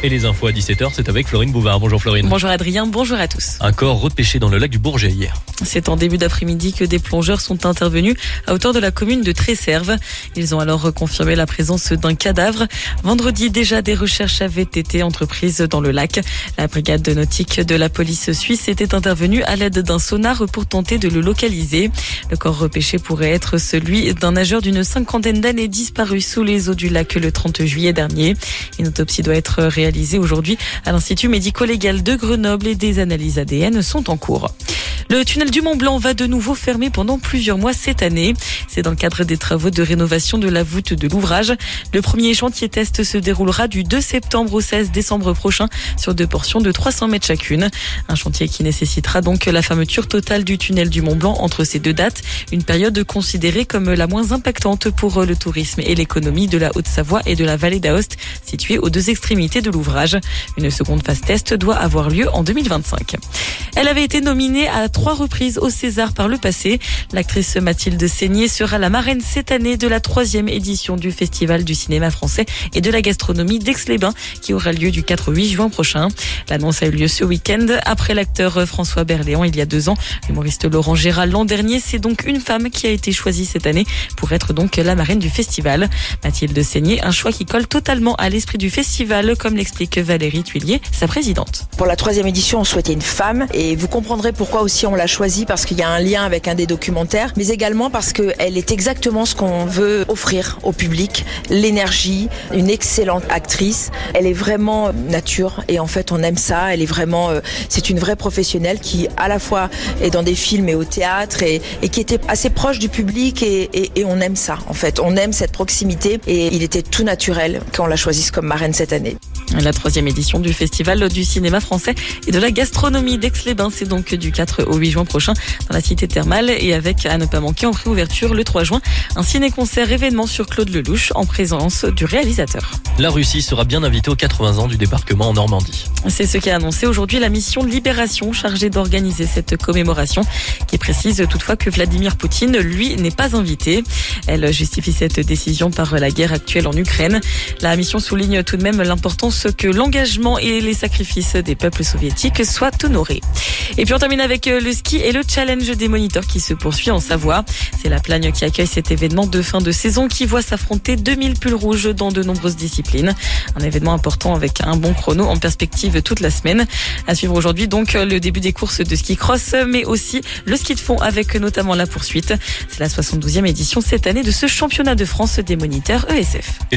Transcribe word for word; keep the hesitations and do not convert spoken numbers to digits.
Et les infos à dix-sept heures, c'est avec Florine Bouvard. Bonjour Florine. Bonjour Adrien, bonjour à tous. Un corps repêché dans le lac du Bourget hier. C'est en début d'après-midi que des plongeurs sont intervenus à hauteur de la commune de Tresserve. Ils ont alors confirmé la présence d'un cadavre. Vendredi, déjà, des recherches avaient été entreprises dans le lac. La brigade nautique de la police suisse était intervenue à l'aide d'un sonar pour tenter de le localiser. Le corps repêché pourrait être celui d'un nageur d'une cinquantaine d'années disparu sous les eaux du lac le trente juillet dernier. Une autopsie doit être réalisée aujourd'hui à l'Institut médico-légal de Grenoble et des analyses A D N sont en cours. Le tunnel du Mont Blanc va de nouveau fermer pendant plusieurs mois cette année. C'est dans le cadre des travaux de rénovation de la voûte de l'ouvrage. Le premier chantier test se déroulera du deux septembre au seize décembre prochain sur deux portions de trois cents mètres chacune. Un chantier qui nécessitera donc la fermeture totale du tunnel du Mont Blanc entre ces deux dates. Une période considérée comme la moins impactante pour le tourisme et l'économie de la Haute-Savoie et de la vallée d'Aoste, située aux deux extrémités de l'ouvrage. Une seconde phase test doit avoir lieu en deux mille vingt-cinq. Elle avait été nominée à trois reprises au César par le passé. L'actrice Mathilde Seigner sera la marraine cette année de la troisième édition du Festival du cinéma français et de la gastronomie d'Aix-les-Bains qui aura lieu du quatre au huit juin prochain. L'annonce a eu lieu ce week-end après l'acteur François Berléand il y a deux ans. L'humoriste Laurent Gérald l'an dernier, c'est donc une femme qui a été choisie cette année pour être donc la marraine du festival. Mathilde Seigner, un choix qui colle totalement à l'esprit du festival, comme l'explique Valérie Tuillier, sa présidente. Pour la troisième édition, on souhaitait une femme et vous comprendrez pourquoi aussi on l'a choisie, parce qu'il y a un lien avec un des documentaires, mais également parce qu'elle est exactement ce qu'on veut offrir au public, l'énergie, une excellente actrice. Elle est vraiment nature et en fait on aime ça, elle est vraiment, euh, c'est une vraie professionnelle qui à la fois est dans des films et au théâtre et, et qui était assez proche du public et, et, et on aime ça en fait, on aime cette proximité et il était tout naturel qu'on la choisisse comme marraine cette année. La troisième édition du Festival du cinéma français et de la gastronomie d'Aix-les-Bains, c'est donc du quatre au huit juin prochain dans la cité thermale et avec, à ne pas manquer, en préouverture le trois juin, un ciné-concert événement sur Claude Lelouch en présence du réalisateur. La Russie sera bien invitée aux quatre-vingts ans du débarquement en Normandie. C'est ce qu'a annoncé aujourd'hui la mission Libération chargée d'organiser cette commémoration, qui précise toutefois que Vladimir Poutine, lui, n'est pas invité. Elle justifie cette décision par la guerre actuelle en Ukraine. La mission souligne tout de même l'importance que l'engagement et les sacrifices des peuples soviétiques soient honorés. Et puis on termine avec le ski et le challenge des moniteurs qui se poursuit en Savoie. C'est la Plagne qui accueille cet événement de fin de saison qui voit s'affronter deux mille pulls rouges dans de nombreuses disciplines. Un événement important avec un bon chrono en perspective toute la semaine. À suivre aujourd'hui donc le début des courses de ski cross, mais aussi le ski de fond avec notamment la poursuite. C'est la soixante-douzième édition cette année de ce championnat de France des moniteurs E S F.